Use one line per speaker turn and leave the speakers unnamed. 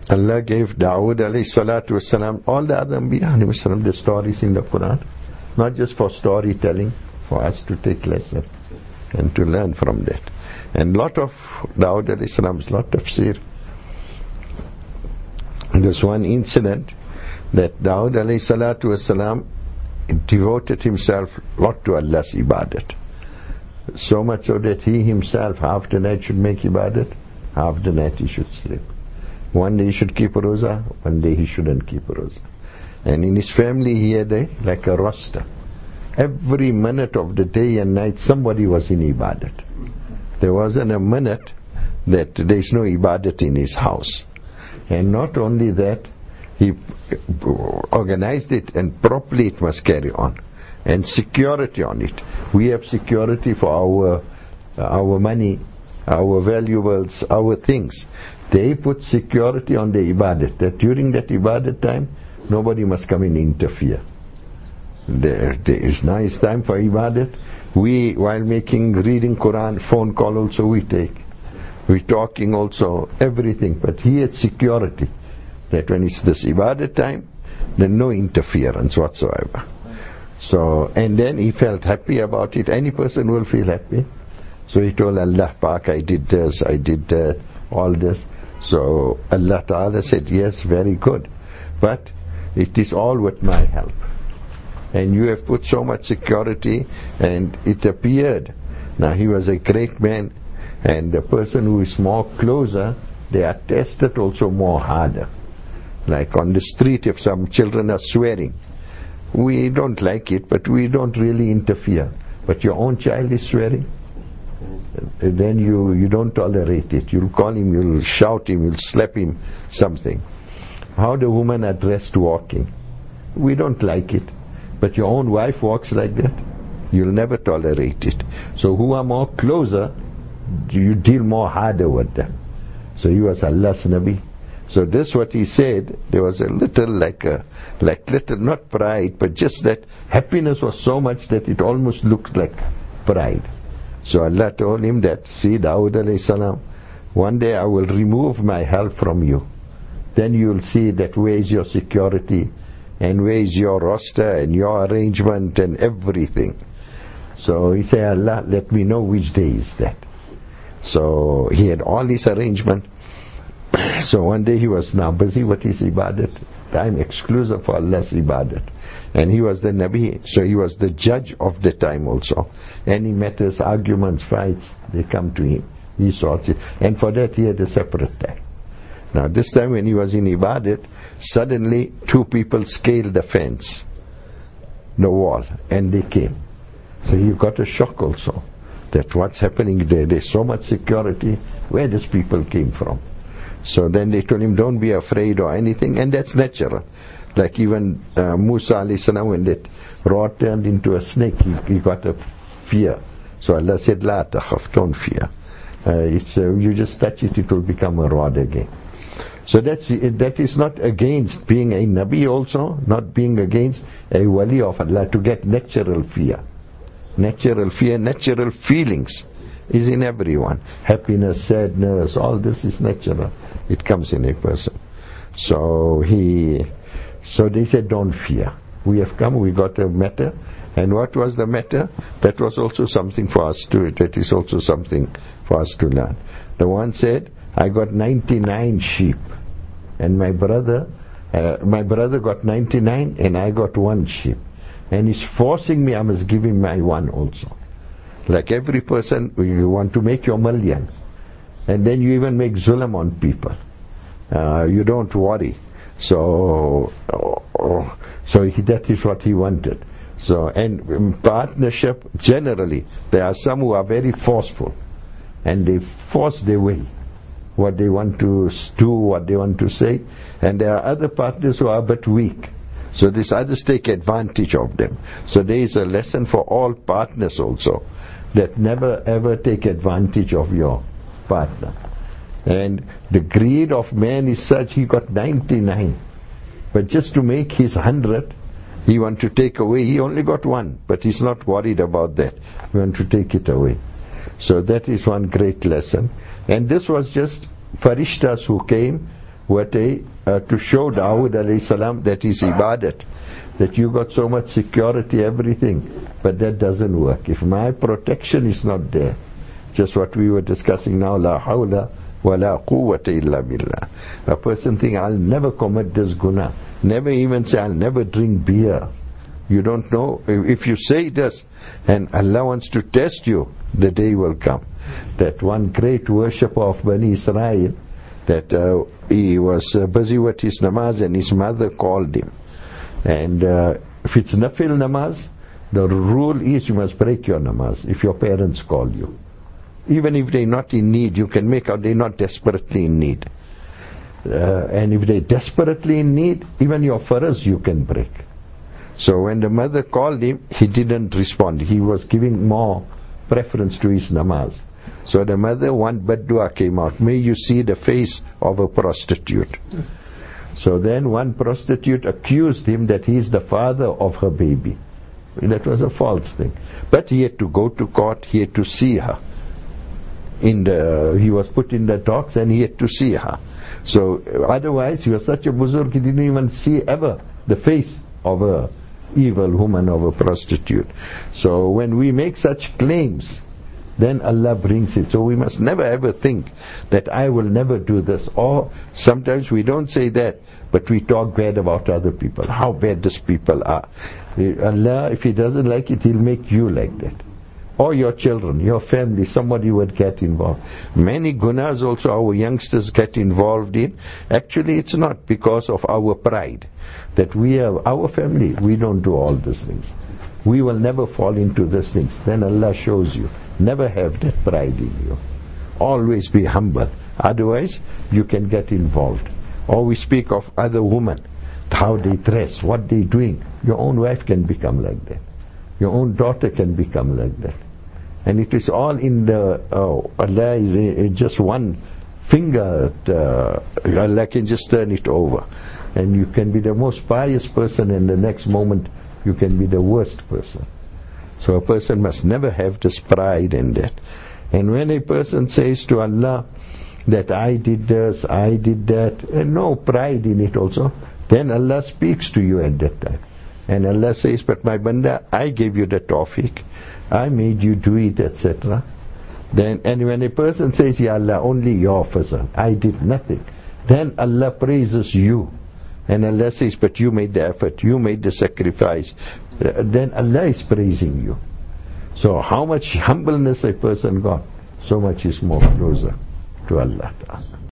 Allah gave Dawood alayhi salatu wasalam, all the other Anbiya alayhi wasalam, the stories in the Quran, not just for storytelling, for us to take lesson and to learn from that. And lot of Dawood alayhi salam's lot of tafsir. There's one incident that Dawood alayhi salatu wasalam devoted himself a lot to Allah's ibadat. So much so that he himself half the night should make ibadat, half the night he should sleep. One day he should keep a roza, one day he shouldn't keep a roza. And in his family he had like a roster. Every minute of the day and night somebody was in ibadat. There wasn't a minute that there is no ibadat in his house. And not only that, he organized it, and properly it must carry on. And security on it. We have security for our money, our valuables, our things. They put security on the ibadat, that during that ibadat time, nobody must come and interfere. There is nice time for ibadat. We, while reading Quran, phone call also we take. We talking also, everything. But he had security, that when it's this ibadat time, then no interference whatsoever. So, and then he felt happy about it. Any person will feel happy. So he told Allah Pak, I did this, I did that, all this. So Allah Ta'ala said, yes, very good. But it is all with my help. And you have put so much security, and it appeared. Now he was a great man, and the person who is more closer, they are tested also more harder. Like on the street, if some children are swearing, we don't like it, but we don't really interfere. But your own child is swearing, then you don't tolerate it. You'll call him, you'll shout him, you'll slap him, something. How the women are dressed walking, we don't like it. But your own wife walks like that, you'll never tolerate it. So who are more closer, you deal more harder with them. So he was Allah's Nabi. So this what he said, there was a little like little, not pride, but just that happiness was so much that it almost looked like pride. So Allah told him that, see Dawood alayhi salam, one day I will remove my help from you. Then you will see that where is your security, and where is your roster and your arrangement and everything. So he said, Allah, let me know which day is that. So he had all his arrangement. So one day he was now busy with his ibadat, time exclusive for Allah's ibadat. And he was the Nabi, so he was the judge of the time also. Any matters, arguments, fights, they come to him. He sorts it. And for that he had a separate time. Now this time when he was in ibadat, suddenly two people scaled the fence, the wall, and they came. So he got a shock also, that what's happening there, there's so much security, where these people came from. So then they told him, don't be afraid or anything, and that's natural. Like even Musa alayhi salam, when that rod turned into a snake, he got a fear. So Allah said, La takhaf, don't fear. You just touch it, it will become a rod again. So that is not against being a Nabi also, not being against a wali of Allah, to get natural fear. Natural fear, natural feelings is in everyone. Happiness, sadness, all this is natural. It comes in a person. So they said, don't fear. We have come, we got a matter. And what was the matter? That was also something for us to, that is also something for us to learn. The one said, I got 99 sheep, and my brother got 99 and I got one sheep. And he's forcing me, I must give him my one also. Like every person, you want to make your million, and then you even make zulm on people. You don't worry. So that is what he wanted. So, and in partnership, generally, there are some who are very forceful, and they force their way, what they want to do, what they want to say, and there are other partners who are a bit weak. So these others take advantage of them. So there is a lesson for all partners also, that never ever take advantage of your partner. And the greed of man is such, he got 99, but just to make his 100, he want to take away. He only got one, but he's not worried about that. He want to take it away. So that is one great lesson. And this was just farishtas who came to show Dawood alayhi salam that is ibadat, that you got so much security, everything, but that doesn't work. If my protection is not there, just what we were discussing now, la hawla wa la quwwata illa billah. A person think, I'll never commit this guna, never even say, I'll never drink beer. You don't know, if you say this and Allah wants to test you, the day will come. That one great worshipper of Bani Israel, that he was busy with his namaz and his mother called him. And if it's nafil namaz, the rule is you must break your namaz if your parents call you. Even if they're not in need, you can make out they're not desperately in need. And if they're desperately in need, even your faraz you can break. So when the mother called him, he didn't respond. He was giving more preference to his namaz. So the mother, one bad dua came out. May you see the face of a prostitute. So then one prostitute accused him that he is the father of her baby. That was a false thing. But he had to go to court, he had to see her. He was put in the docks and he had to see her. So otherwise he was such a buzurg, he didn't even see ever the face of a evil woman, of a prostitute. So when we make such claims, then Allah brings it. So we must never ever think that I will never do this. Or sometimes we don't say that, but we talk bad about other people, how bad these people are. Allah, if He doesn't like it, He'll make you like that. Or your children, your family, somebody would get involved. Many gunas also our youngsters get involved in. Actually it's not because of our pride, that we have our family, we don't do all these things. We will never fall into these things. Then Allah shows you, never have that pride in you. Always be humble. Otherwise you can get involved. Or we speak of other women, how they dress, what they doing. Your own wife can become like that. Your own daughter can become like that. And it is all in the, Allah is just one finger, Allah can just turn it over. And you can be the most pious person and the next moment you can be the worst person. So a person must never have this pride in that. And when a person says to Allah that I did this, I did that, and no pride in it also, then Allah speaks to you at that time. And Allah says, but my banda, I gave you the tawfiq, I made you do it, etc. Then, and when a person says, Ya Allah, only your fazl, I did nothing, then Allah praises you. And Allah says, but you made the effort, you made the sacrifice. Then Allah is praising you. So how much humbleness a person got, so much is more closer to Allah Ta'ala.